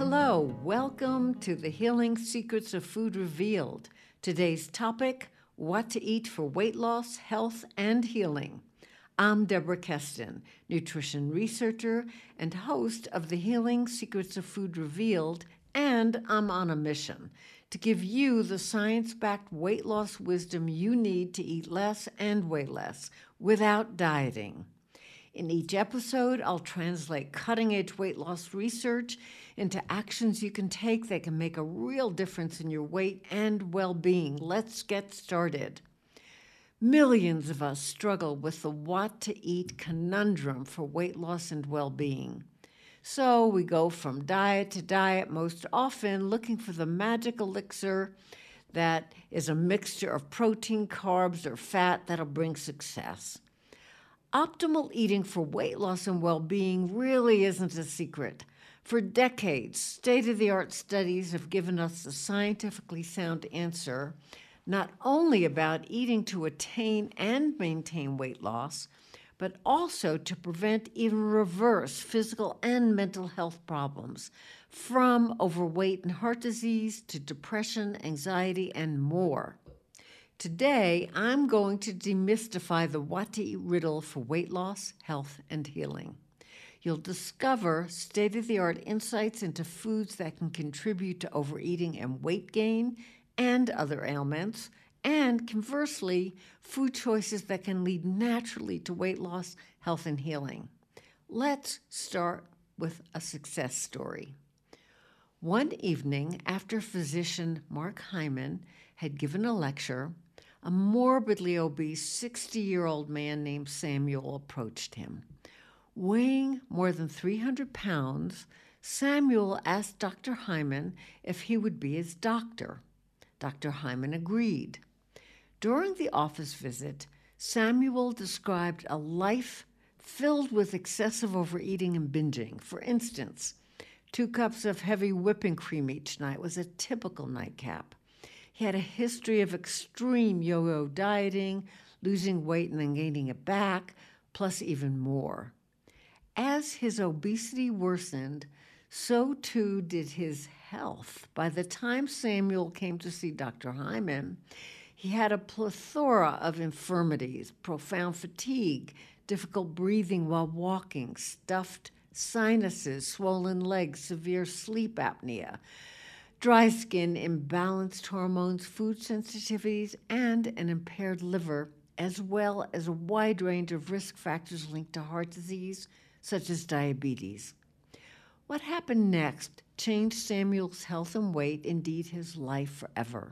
Hello, welcome to the Healing Secrets of Food Revealed. Today's topic, what to eat for weight loss, health, and healing. I'm Deborah Keston, nutrition researcher and host of the Healing Secrets of Food Revealed, and I'm on a mission to give you the science-backed weight loss wisdom you need to eat less and weigh less without dieting. In each episode, I'll translate cutting-edge weight loss research into actions you can take that can make a real difference in your weight and well-being. Let's get started. Millions of us struggle with the what to eat conundrum for weight loss and well-being. So we go from diet to diet, most often looking for the magic elixir that is a mixture of protein, carbs, or fat that'll bring success. Optimal eating for weight loss and well-being really isn't a secret. For decades, state-of-the-art studies have given us the scientifically sound answer, not only about eating to attain and maintain weight loss, but also to prevent, even reverse, physical and mental health problems, from overweight and heart disease to depression, anxiety, and more. Today, I'm going to demystify the what to eat riddle for weight loss, health, and healing. You'll discover state-of-the-art insights into foods that can contribute to overeating and weight gain and other ailments, and conversely, food choices that can lead naturally to weight loss, health, and healing. Let's start with a success story. One evening, after physician Mark Hyman had given a lecture, a morbidly obese 60-year-old man named Samuel approached him. Weighing more than 300 pounds, Samuel asked Dr. Hyman if he would be his doctor. Dr. Hyman agreed. During the office visit, Samuel described a life filled with excessive overeating and binging. For instance, 2 cups of heavy whipping cream each night was a typical nightcap. He had a history of extreme yo-yo dieting, losing weight and then gaining it back, plus even more. As his obesity worsened, so too did his health. By the time Samuel came to see Dr. Hyman, he had a plethora of infirmities, profound fatigue, difficult breathing while walking, stuffed sinuses, swollen legs, severe sleep apnea, dry skin, imbalanced hormones, food sensitivities, and an impaired liver, as well as a wide range of risk factors linked to heart disease, such as diabetes. What happened next changed Samuel's health and weight, indeed his life forever.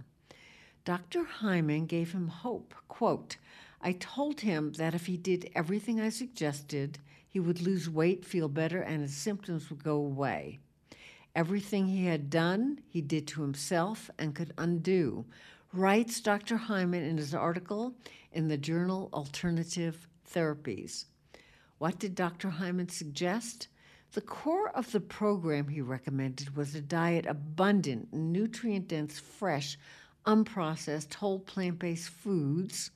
Dr. Hyman gave him hope. Quote, "I told him that if he did everything I suggested, he would lose weight, feel better, and his symptoms would go away. Everything he had done, he did to himself and could undo," writes Dr. Hyman in his article in the journal Alternative Therapies. What did Dr. Hyman suggest? The core of the program he recommended was a diet abundant in nutrient-dense, fresh, unprocessed, whole plant-based foods.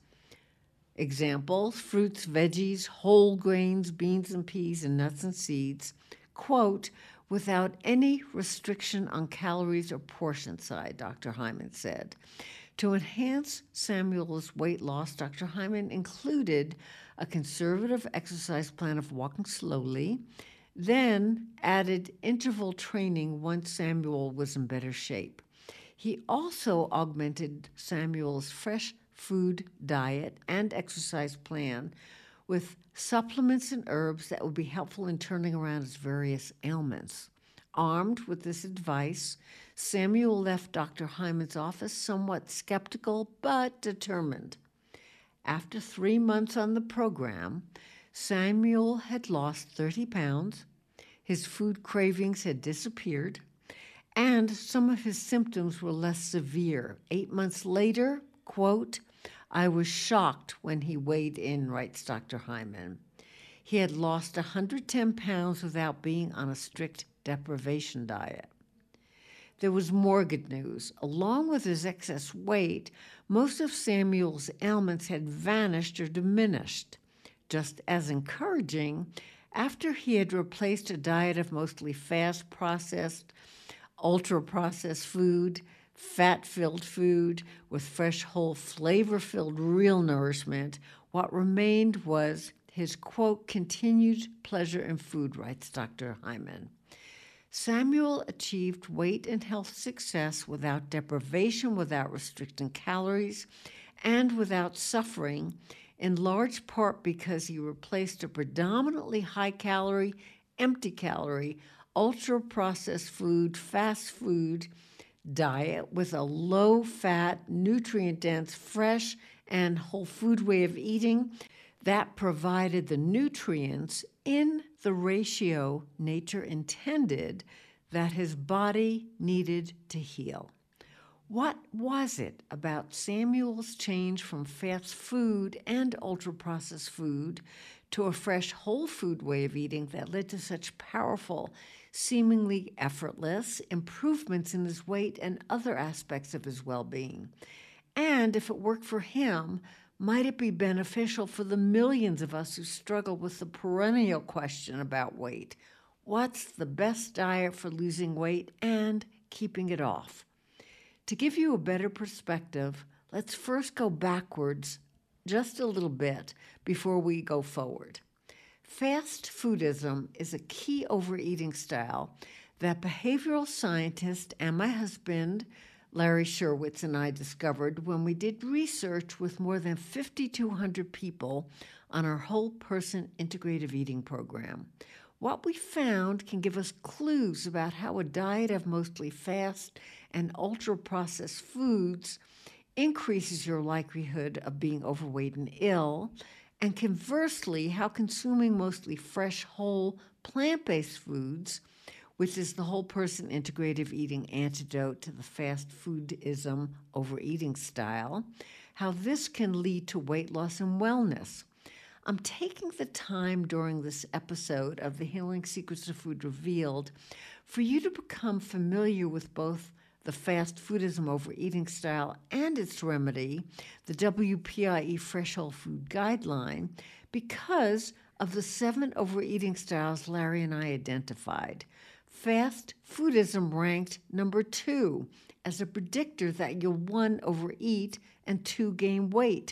Examples, fruits, veggies, whole grains, beans and peas, and nuts and seeds. Quote, "without any restriction on calories or portion size," Dr. Hyman said. To enhance Samuel's weight loss, Dr. Hyman included a conservative exercise plan of walking slowly, then added interval training once Samuel was in better shape. He also augmented Samuel's fresh food diet and exercise plan with supplements and herbs that would be helpful in turning around his various ailments. Armed with this advice, Samuel left Dr. Hyman's office somewhat skeptical but determined. After 3 months on the program, Samuel had lost 30 pounds, his food cravings had disappeared, and some of his symptoms were less severe. 8 months later, quote, "I was shocked when he weighed in," writes Dr. Hyman. He had lost 110 pounds without being on a strict deprivation diet. There was more good news. Along with his excess weight, most of Samuel's ailments had vanished or diminished. Just as encouraging, after he had replaced a diet of mostly fast, processed, ultra-processed food, fat-filled food with fresh, whole, flavor-filled real nourishment. What remained was his, quote, continued pleasure in food, writes Dr. Hyman. Samuel achieved weight and health success without deprivation, without restricting calories, and without suffering, in large part because he replaced a predominantly high-calorie, empty-calorie, ultra-processed food, fast food diet with a low-fat, nutrient-dense, fresh, and whole food way of eating that provided the nutrients in the ratio nature intended that his body needed to heal. What was it about Samuel's change from fast food and ultra-processed food to a fresh whole food way of eating that led to such powerful, seemingly effortless improvements in his weight and other aspects of his well-being? And if it worked for him, might it be beneficial for the millions of us who struggle with the perennial question about weight? What's the best diet for losing weight and keeping it off? To give you a better perspective, let's first go backwards just a little bit before we go forward. Fast foodism is a key overeating style that behavioral scientist and my husband, Larry Sherwitz, and I discovered when we did research with more than 5,200 people on our whole person integrative eating program. What we found can give us clues about how a diet of mostly fast and ultra-processed foods increases your likelihood of being overweight and ill, and conversely, how consuming mostly fresh, whole, plant-based foods, which is the whole person integrative eating antidote to the fast foodism overeating style, how this can lead to weight loss and wellness. I'm taking the time during this episode of The Healing Secrets of Food Revealed for you to become familiar with both the fast foodism overeating style and its remedy, the WPIE Fresh Whole Food Guideline, because of the 7 overeating styles Larry and I identified. Fast foodism ranked number 2 as a predictor that you'll 1, overeat, and 2, gain weight.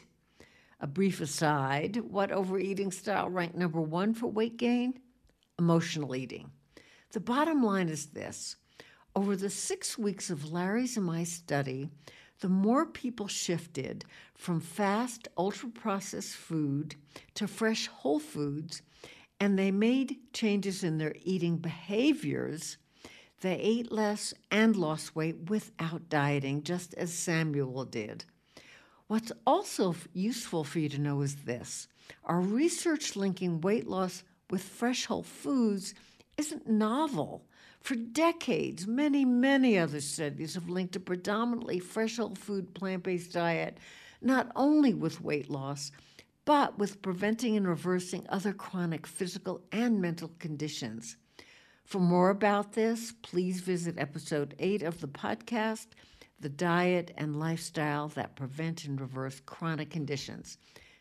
A brief aside, what overeating style ranked number 1 for weight gain? Emotional eating. The bottom line is this. Over the 6 weeks of Larry's and my study, the more people shifted from fast, ultra-processed food to fresh whole foods, and they made changes in their eating behaviors, they ate less and lost weight without dieting, just as Samuel did. What's also useful for you to know is this. Our research linking weight loss with fresh whole foods isn't novel. For decades, many other studies have linked a predominantly fresh whole food plant-based diet not only with weight loss, but with preventing and reversing other chronic physical and mental conditions. For more about this, please visit episode 8 of the podcast, The Diet and Lifestyle That Prevent and Reverse Chronic Conditions.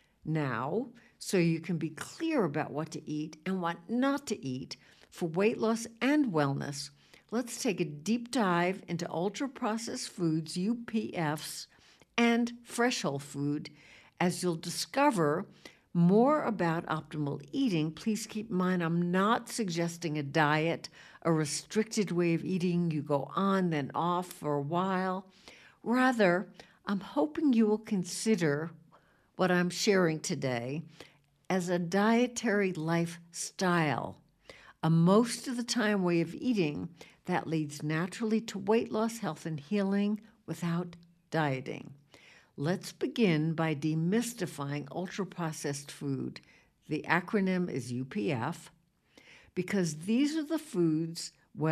Now, so you can be clear about what to eat and what not to eat for weight loss and wellness, let's take a deep dive into ultra-processed foods, UPFs, and fresh whole food. As you'll discover more about optimal eating, please keep in mind I'm not suggesting a diet, a restricted way of eating you go on then off for a while. Rather, I'm hoping you will consider what I'm sharing today as a dietary lifestyle, a most of the time way of eating that leads naturally to weight loss, health, and healing without dieting. Let's begin by demystifying ultra-processed food. The acronym is UPF, because these are the food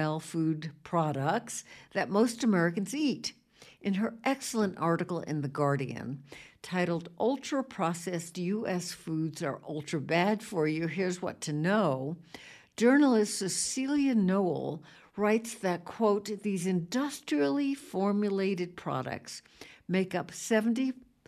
products that most Americans eat. In her excellent article in The Guardian, titled Ultra-Processed U.S. Foods Are Ultra Bad for You, Here's What to Know, journalist Cecilia Noel writes that, quote, these industrially formulated products make up 73%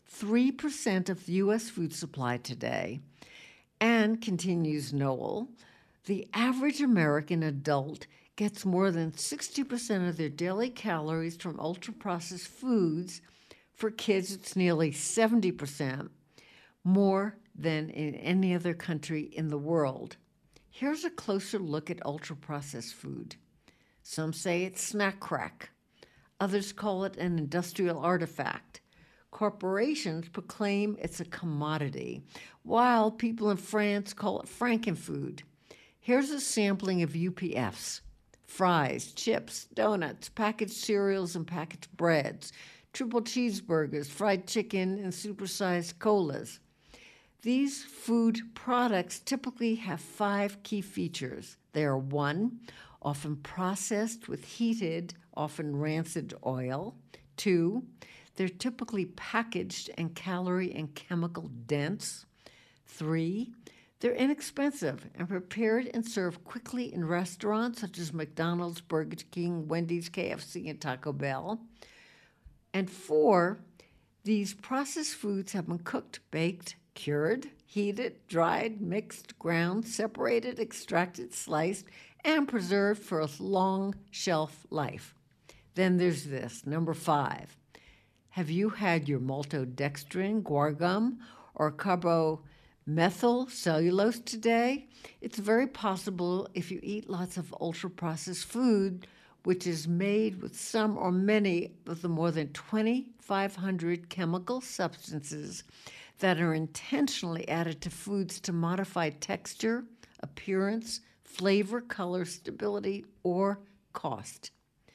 of the U.S. food supply today. And, continues Noel, the average American adult gets more than 60% of their daily calories from ultra-processed foods. For kids, it's nearly 70%, more than in any other country in the world. Here's a closer look at ultra-processed food. Some say it's snack crack. Others call it an industrial artifact. Corporations proclaim it's a commodity, while people in France call it frankenfood. Here's a sampling of UPFs: fries, chips, donuts, packaged cereals and packaged breads, triple cheeseburgers, fried chicken, and supersized colas. These food products typically have 5 key features. They are: 1, often processed with heated, often rancid oil. 2, they're typically packaged and calorie and chemical dense. 3, they're inexpensive and prepared and served quickly in restaurants such as McDonald's, Burger King, Wendy's, KFC, and Taco Bell. And 4, these processed foods have been cooked, baked, cured, heated, dried, mixed, ground, separated, extracted, sliced, and preserved for a long shelf life. Then there's this, number 5. Have you had your maltodextrin, guar gum, or carbomethyl cellulose today? It's very possible if you eat lots of ultra-processed food, which is made with some or many of the more than 2,500 chemical substances that are intentionally added to foods to modify texture, appearance, flavor, color, stability, or cost.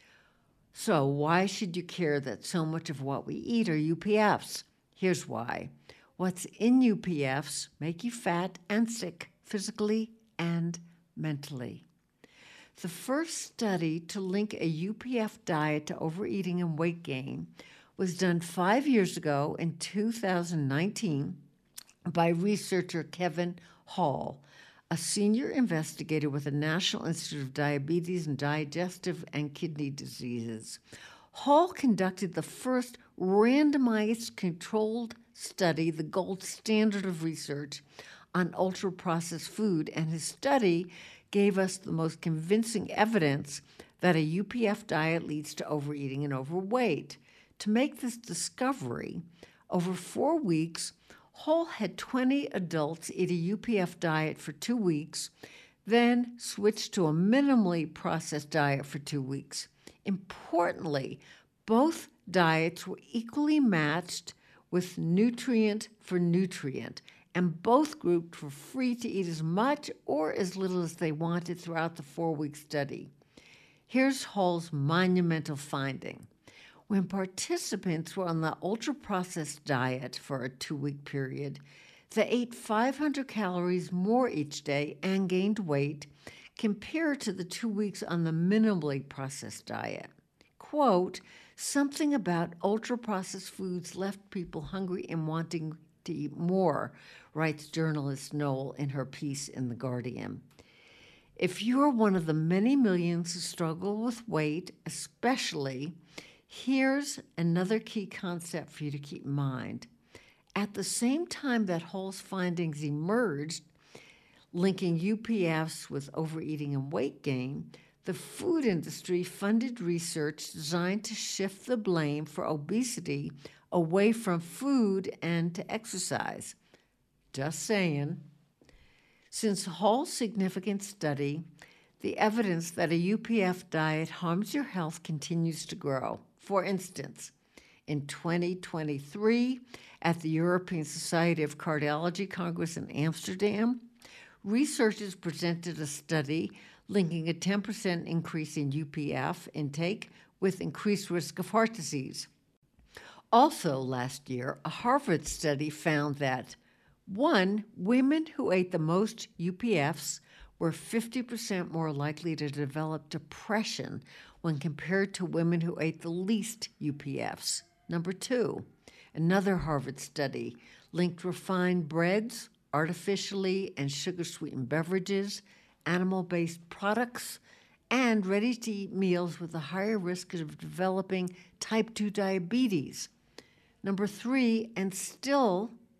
So why should you care that so much of what we eat are UPFs? Here's why. What's in UPFs make you fat and sick physically and mentally. The first study to link a UPF diet to overeating and weight gain was done 5 years ago in 2019 by researcher Kevin Hall, a senior investigator with the National Institute of Diabetes and Digestive and Kidney Diseases. Hall conducted the first randomized controlled study, the gold standard of research, on ultra-processed food, and his study gave us the most convincing evidence that a UPF diet leads to overeating and overweight. To make this discovery, over 4 weeks, Hall had 20 adults eat a UPF diet for 2 weeks, then switched to a minimally processed diet for 2 weeks. Importantly, both diets were equally matched with nutrient for nutrient, and both groups were free to eat as much or as little as they wanted throughout the 4-week study. Here's Hall's monumental finding. When participants were on the ultra-processed diet for a 2-week period, they ate 500 calories more each day and gained weight compared to the 2 weeks on the minimally processed diet. Quote, something about ultra-processed foods left people hungry and wanting to eat more, writes journalist Noel in her piece in The Guardian. If you are one of the many millions who struggle with weight, especially, here's another key concept for you to keep in mind. At the same time that Hall's findings emerged, linking UPFs with overeating and weight gain, the food industry funded research designed to shift the blame for obesity away from food and to exercise. Just saying. Since Hall's significant study, the evidence that a UPF diet harms your health continues to grow. For instance, in 2023, at the European Society of Cardiology Congress in Amsterdam, researchers presented a study linking a 10% increase in UPF intake with increased risk of heart disease. Also last year, a Harvard study found that 1, women who ate the most UPFs were 50% more likely to develop depression when compared to women who ate the least UPFs. Number 2, another Harvard study linked refined breads, artificially and sugar-sweetened beverages, animal-based products, and ready-to-eat meals with a higher risk of developing type 2 diabetes. Number 3, and still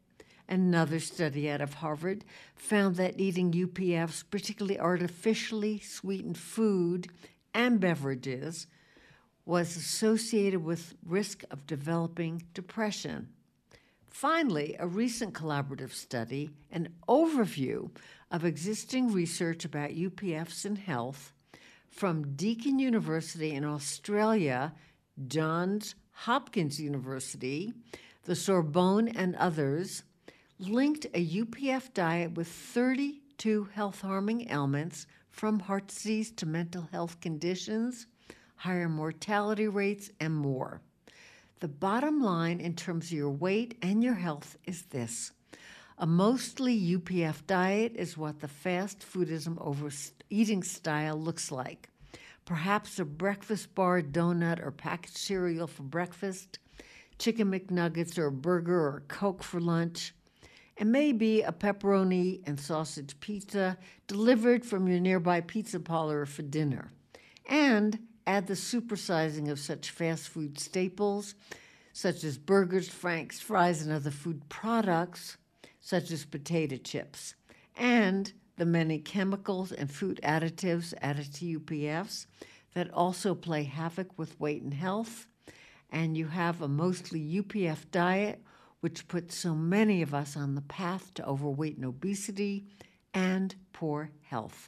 Another study out of Harvard found that eating UPFs, particularly artificially sweetened food and beverages, was associated with risk of developing depression. Finally, a recent collaborative study, an overview of existing research about UPFs and health from Deakin University in Australia, Johns Hopkins University, the Sorbonne, and others, linked a UPF diet with 32 health-harming ailments, from heart disease to mental health conditions, higher mortality rates, and more. The bottom line in terms of your weight and your health is this. A mostly UPF diet is what the fast foodism overeating style looks like. Perhaps a breakfast bar, donut, or packaged cereal for breakfast, chicken McNuggets or a burger or a Coke for lunch, and maybe a pepperoni and sausage pizza delivered from your nearby pizza parlor for dinner. And add the supersizing of such fast food staples, such as burgers, franks, fries, and other food products, such as potato chips, and the many chemicals and food additives added to UPFs that also play havoc with weight and health. And you have a mostly UPF diet, which puts so many of us on the path to overweight and obesity and poor health.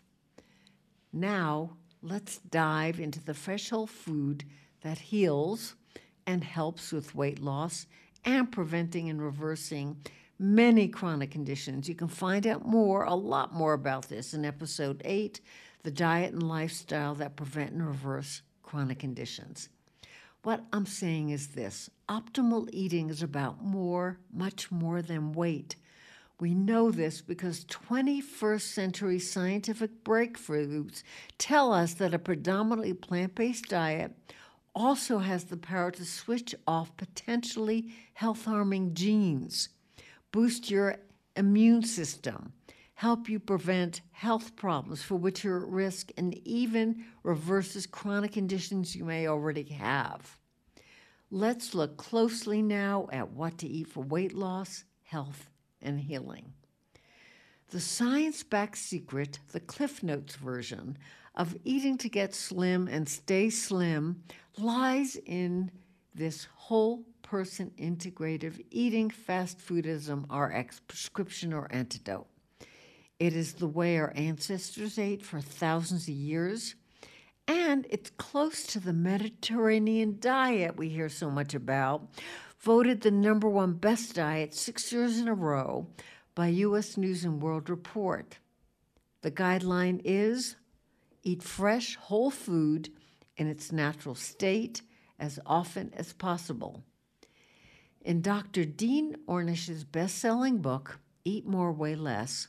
Now, let's dive into the fresh whole food that heals and helps with weight loss and preventing and reversing many chronic conditions. You can find out a lot more about this in episode 8, The Diet and Lifestyle That Prevent and Reverse Chronic Conditions. What I'm saying is this: optimal eating is about much more than weight. We know this because 21st century scientific breakthroughs tell us that a predominantly plant-based diet also has the power to switch off potentially health-harming genes, boost your immune system, help you prevent health problems for which you're at risk, and even reverses chronic conditions you may already have. Let's look closely now at what to eat for weight loss, health, and healing. The science-backed secret, the Cliff Notes version, of eating to get slim and stay slim lies in this whole person integrative eating fast foodism RX prescription or antidote. It is the way our ancestors ate for thousands of years, and it's close to the Mediterranean diet we hear so much about, voted the #1 best diet 6 years in a row by U.S. News & World Report. The guideline is eat fresh, whole food in its natural state as often as possible. In Dr. Dean Ornish's best-selling book, Eat More, Weigh Less,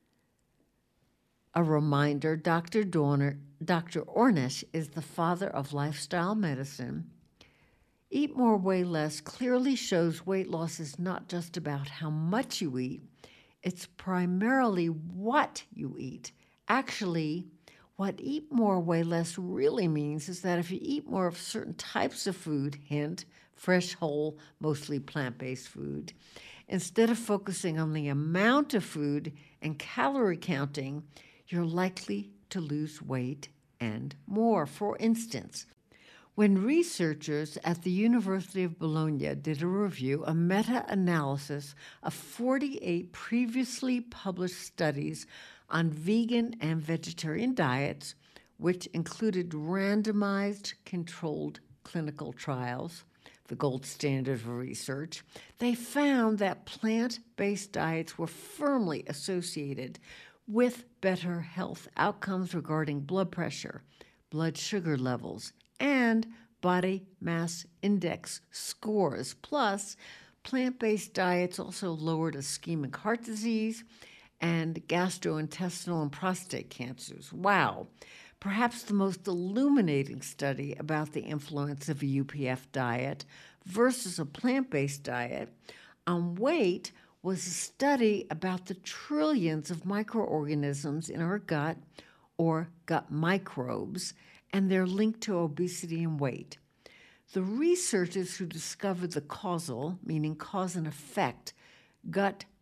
a reminder, Dr. Ornish is the father of lifestyle medicine. Eat More, Weigh Less clearly shows weight loss is not just about how much you eat, it's primarily what you eat. Actually, what Eat More, Weigh Less really means is that if you eat more of certain types of food, hint, fresh, whole, mostly plant-based food, instead of focusing on the amount of food and calorie counting, you're likely to lose weight and more. For instance, when researchers at the University of Bologna did a review, a meta-analysis of 48 previously published studies on vegan and vegetarian diets, which included randomized controlled clinical trials, the gold standard of research, they found that plant-based diets were firmly associated with better health outcomes regarding blood pressure, blood sugar levels, and body mass index scores. Plus, plant-based diets also lowered ischemic heart disease and gastrointestinal and prostate cancers. Wow! Perhaps the most illuminating study about the influence of a UPF diet versus a plant-based diet on weight was a study about the trillions of microorganisms in our gut, or gut microbes, and their link to obesity and weight. The researchers who discovered the causal, meaning cause and effect, gut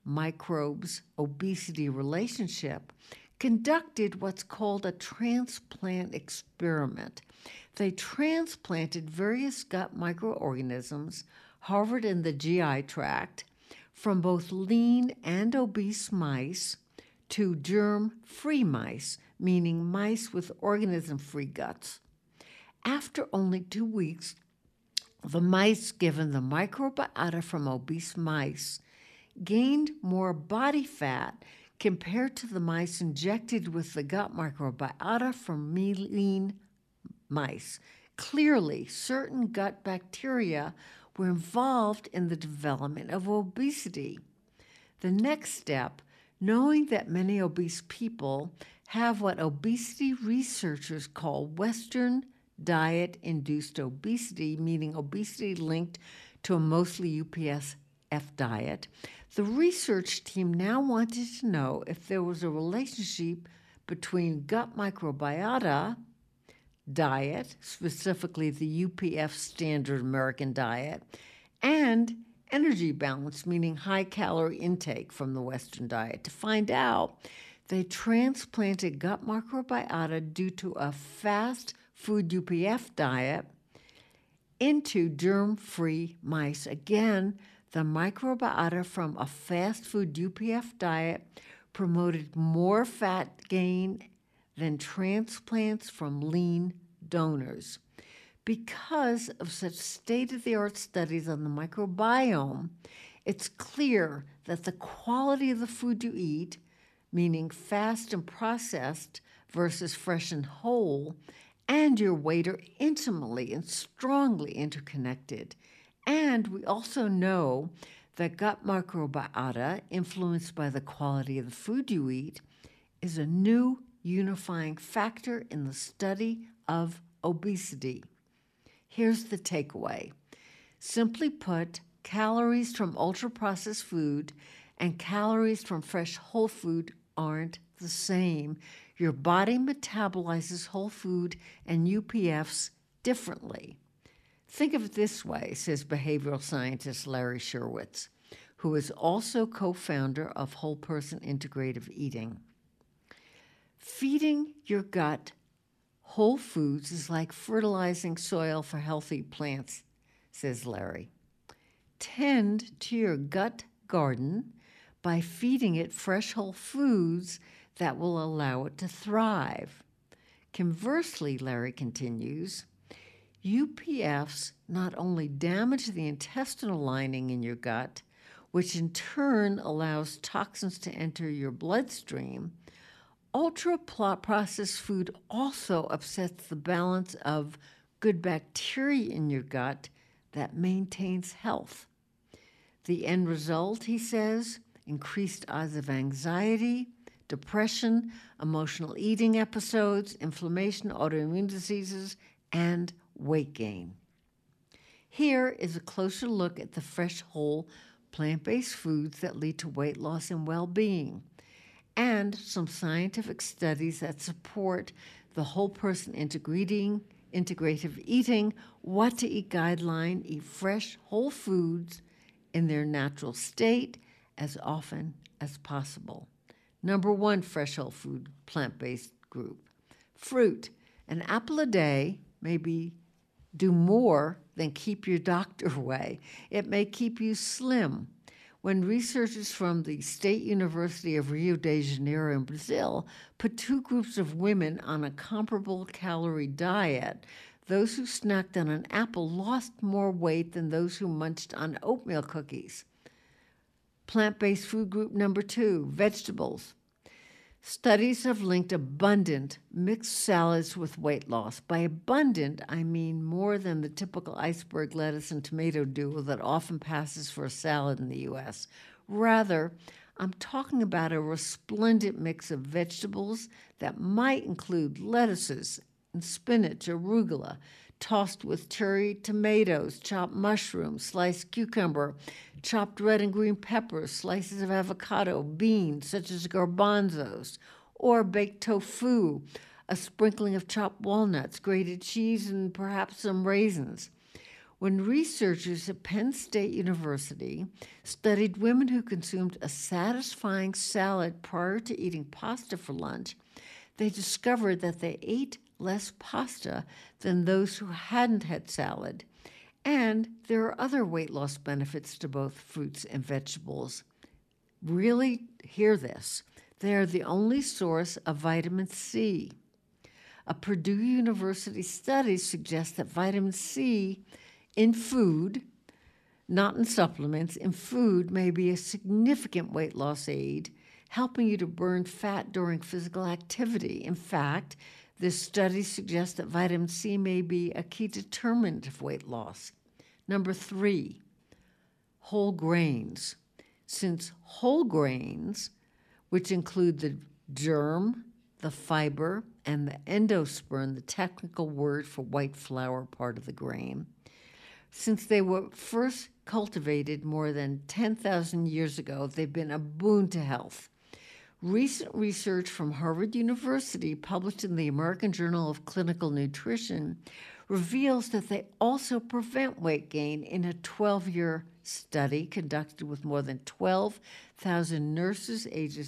microbes obesity relationship, conducted what's called a transplant experiment. They transplanted various gut microorganisms harbored in the GI tract from both lean and obese mice to germ-free mice, meaning mice with organism-free guts. After only 2 weeks, the mice given the microbiota from obese mice gained more body fat compared to the mice injected with the gut microbiota from lean mice. Clearly, certain gut bacteria were involved in the development of obesity. The next step, knowing that many obese people have what obesity researchers call Western diet-induced obesity, meaning obesity linked to a mostly UPSF diet, the research team now wanted to know if there was a relationship between gut microbiota, diet, specifically the UPF standard American diet, and energy balance, meaning high calorie intake from the Western diet. To find out, they transplanted gut microbiota due to a fast food UPF diet into germ-free mice. Again, the microbiota from a fast food UPF diet promoted more fat gain than transplants from lean donors. Because of such state-of-the-art studies on the microbiome, it's clear that the quality of the food you eat, meaning fast and processed versus fresh and whole, and your weight are intimately and strongly interconnected. And we also know that gut microbiota, influenced by the quality of the food you eat, is a new unifying factor in the study of obesity. Here's the takeaway. Simply put, calories from ultra-processed food and calories from fresh whole food aren't the same. Your body metabolizes whole food and UPFs differently. Think of it this way, says behavioral scientist Larry Sherwitz, who is also co-founder of Whole Person Integrative Eating. Feeding your gut whole foods is like fertilizing soil for healthy plants, says Larry. Tend to your gut garden by feeding it fresh whole foods that will allow it to thrive. Conversely, Larry continues, UPFs not only damage the intestinal lining in your gut, which in turn allows toxins to enter your bloodstream, ultra-processed food also upsets the balance of good bacteria in your gut that maintains health. The end result, he says, increased odds of anxiety, depression, emotional eating episodes, inflammation, autoimmune diseases, and weight gain. Here is a closer look at the fresh, whole, plant-based foods that lead to weight loss and well-being, and some scientific studies that support the whole person integrative eating, what to eat guideline. Eat fresh, whole foods in their natural state as often as possible. Number 1 fresh whole food plant-based group. Fruit. An apple a day may do more than keep your doctor away. It may keep you slim. When researchers from the State University of Rio de Janeiro in Brazil put 2 groups of women on a comparable calorie diet, those who snacked on an apple lost more weight than those who munched on oatmeal cookies. Plant-based food group number 2, vegetables. Studies have linked abundant mixed salads with weight loss. By abundant, I mean more than the typical iceberg lettuce and tomato duo that often passes for a salad in the U.S. Rather, I'm talking about a resplendent mix of vegetables that might include lettuces and spinach, arugula, tossed with cherry tomatoes, chopped mushrooms, sliced cucumber, chopped red and green peppers, slices of avocado, beans such as garbanzos, or baked tofu, a sprinkling of chopped walnuts, grated cheese, and perhaps some raisins. When researchers at Penn State University studied women who consumed a satisfying salad prior to eating pasta for lunch, they discovered that they ate less pasta than those who hadn't had salad. And there are other weight loss benefits to both fruits and vegetables. Really hear this. They are the only source of vitamin C. A Purdue University study suggests that vitamin C in food, not in supplements, in food may be a significant weight loss aid, helping you to burn fat during physical activity. In fact, this study suggests that vitamin C may be a key determinant of weight loss. Number 3, whole grains. Since whole grains, which include the germ, the fiber, and the endosperm, the technical word for white flour part of the grain, since they were first cultivated more than 10,000 years ago, they've been a boon to health. Recent research from Harvard University, published in the American Journal of Clinical Nutrition, reveals that they also prevent weight gain in a 12-year study conducted with more than 12,000 nurses ages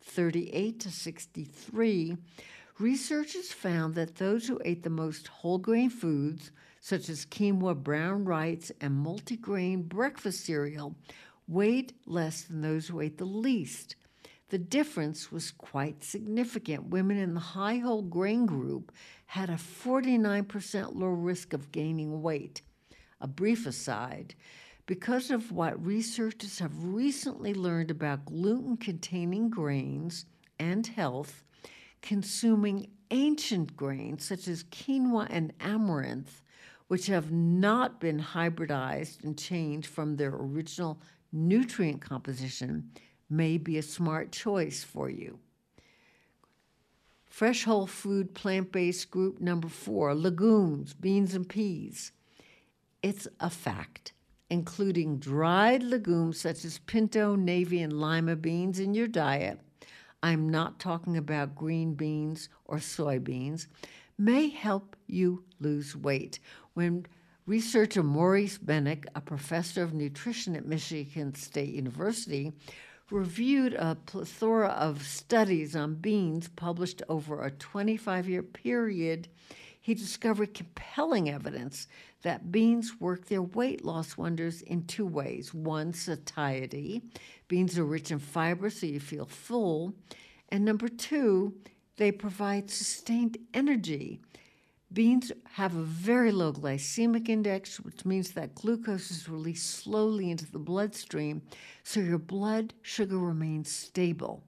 38 to 63. Researchers found that those who ate the most whole grain foods, such as quinoa, brown rice, and multigrain breakfast cereal, weighed less than those who ate the least. The difference was quite significant. Women in the high whole grain group had a 49% lower risk of gaining weight. A brief aside, because of what researchers have recently learned about gluten-containing grains and health, consuming ancient grains such as quinoa and amaranth, which have not been hybridized and changed from their original nutrient composition, may be a smart choice for you. Fresh whole food plant-based group number 4, legumes, beans, and peas. It's a fact, including dried legumes such as pinto, navy, and lima beans in your diet, I'm not talking about green beans or soybeans, may help you lose weight. When researcher Maurice Bennick, a professor of nutrition at Michigan State University, reviewed a plethora of studies on beans published over a 25-year period, he discovered compelling evidence that beans work their weight loss wonders in 2 ways. One, satiety. Beans are rich in fiber, so you feel full. And number 2, they provide sustained energy. Beans have a very low glycemic index, which means that glucose is released slowly into the bloodstream, so your blood sugar remains stable.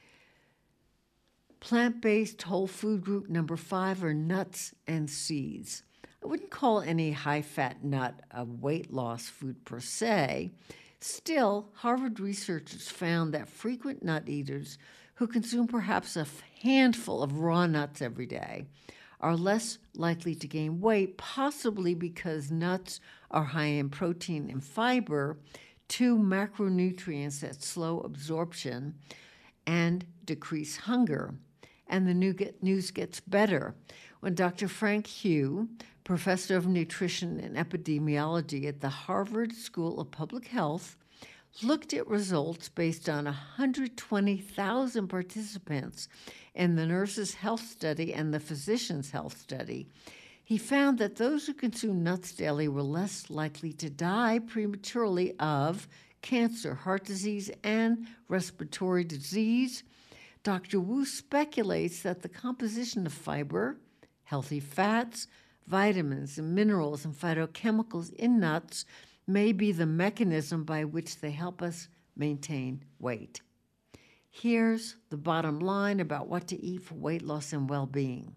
Plant-based whole food group number 5 are nuts and seeds. I wouldn't call any high-fat nut a weight loss food per se. Still, Harvard researchers found that frequent nut eaters who consume perhaps a handful of raw nuts every day are less likely to gain weight, possibly because nuts are high in protein and fiber, 2 macronutrients that slow absorption and decrease hunger. And the news gets better. When Dr. Frank Hugh, professor of nutrition and epidemiology at the Harvard School of Public Health, looked at results based on 120,000 participants in the nurses' health study and the physicians' health study, he found that those who consumed nuts daily were less likely to die prematurely of cancer, heart disease, and respiratory disease. Dr. Wu speculates that the composition of fiber, healthy fats, vitamins and minerals and phytochemicals in nuts may be the mechanism by which they help us maintain weight. Here's the bottom line about what to eat for weight loss and well-being.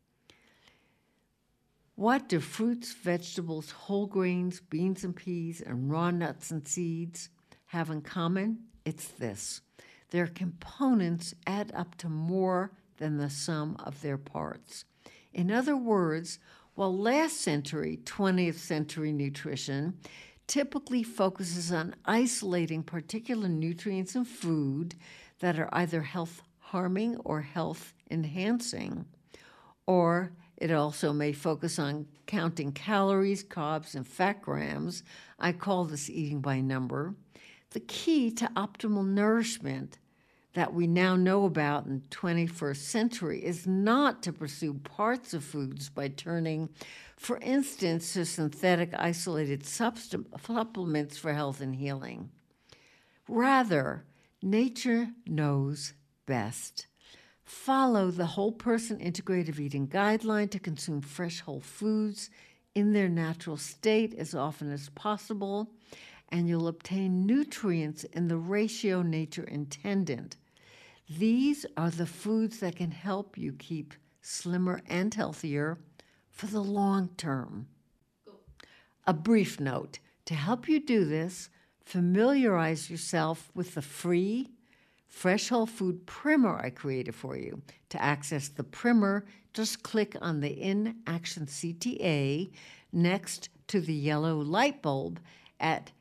What do fruits, vegetables, whole grains, beans and peas, and raw nuts and seeds have in common? It's this. Their components add up to more than the sum of their parts. In other words, while last century, 20th century nutrition typically focuses on isolating particular nutrients in food that are either health-harming or health-enhancing, or It also may focus on counting calories, carbs, and fat grams. I call this eating by number. The key to optimal nourishment that we now know about in the 21st century is not to pursue parts of foods by turning, for instance, to synthetic isolated supplements for health and healing. Rather, nature knows best. Follow the whole person integrative eating guideline to consume fresh whole foods in their natural state as often as possible, and you'll obtain nutrients in the ratio nature intended. These are the foods that can help you keep slimmer and healthier for the long term. A brief note: to help you do this, familiarize yourself with the free Fresh Whole Food Primer I created for you. To access the primer, just click on the In Action CTA next to the yellow light bulb at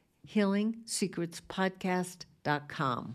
healingsecretspodcast.com.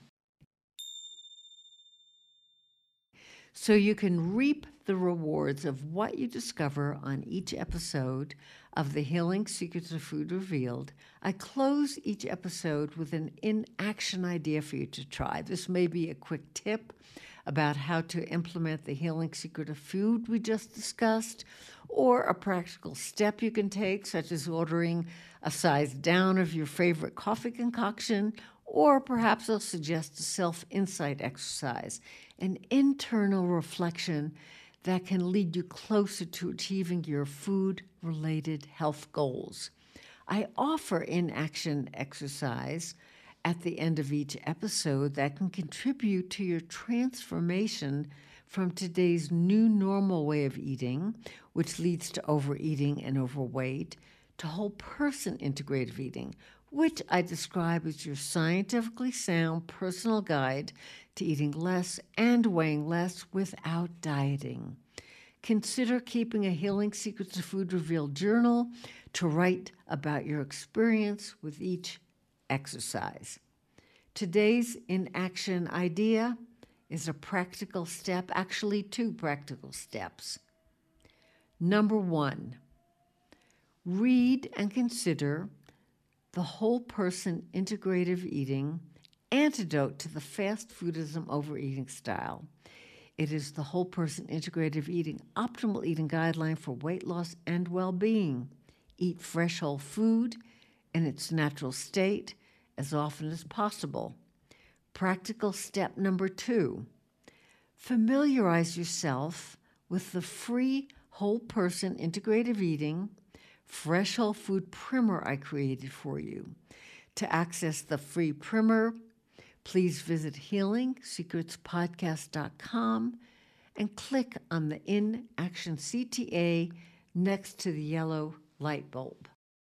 So you can reap the rewards of what you discover on each episode of the Healing Secrets of Food Revealed. I close each episode with an in-action idea for you to try. This may be a quick tip about how to implement the healing secret of food we just discussed, or a practical step you can take, such as ordering a size down of your favorite coffee concoction, or perhaps I'll suggest a self-insight exercise, an internal reflection that can lead you closer to achieving your food-related health goals. I offer in-action exercise at the end of each episode that can contribute to your transformation from today's new normal way of eating, which leads to overeating and overweight, to whole person integrative eating, which I describe as your scientifically sound personal guide to eating less and weighing less without dieting. Consider keeping a Healing Secrets of Food Revealed journal to write about your experience with each exercise. Today's in-action idea is a practical step, actually 2 practical steps. Number 1, read and consider The Whole Person Integrative Eating, Antidote to the Fast Foodism Overeating Style. It is the Whole Person Integrative Eating Optimal Eating Guideline for Weight Loss and Well-Being. Eat fresh whole food in its natural state as often as possible. Practical step number 2, familiarize yourself with the free Whole Person Integrative Eating Fresh Whole Food Primer I created for you. To access the free primer, please visit healingsecretspodcast.com and click on the In Action CTA next to the yellow light bulb.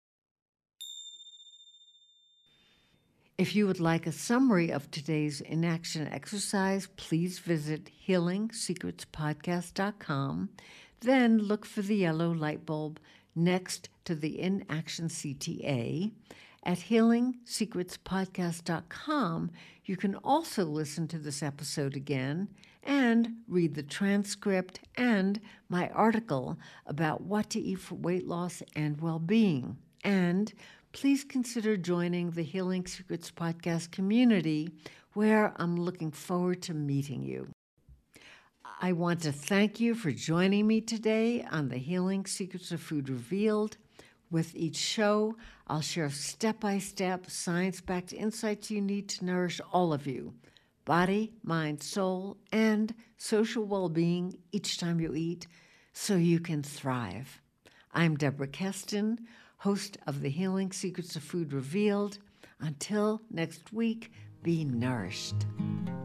If you would like a summary of today's in-action exercise, please visit healingsecretspodcast.com. Then look for the yellow light bulb next to the in-action CTA. At healingsecretspodcast.com, you can also listen to this episode again and read the transcript and my article about what to eat for weight loss and well-being. And please consider joining the Healing Secrets Podcast community, where I'm looking forward to meeting you. I want to thank you for joining me today on the Healing Secrets of Food Revealed. With each show, I'll share step-by-step, science-backed insights you need to nourish all of you, body, mind, soul, and social well-being each time you eat, so you can thrive. I'm Deborah Keston, host of the Healing Secrets of Food Revealed. Until next week, be nourished.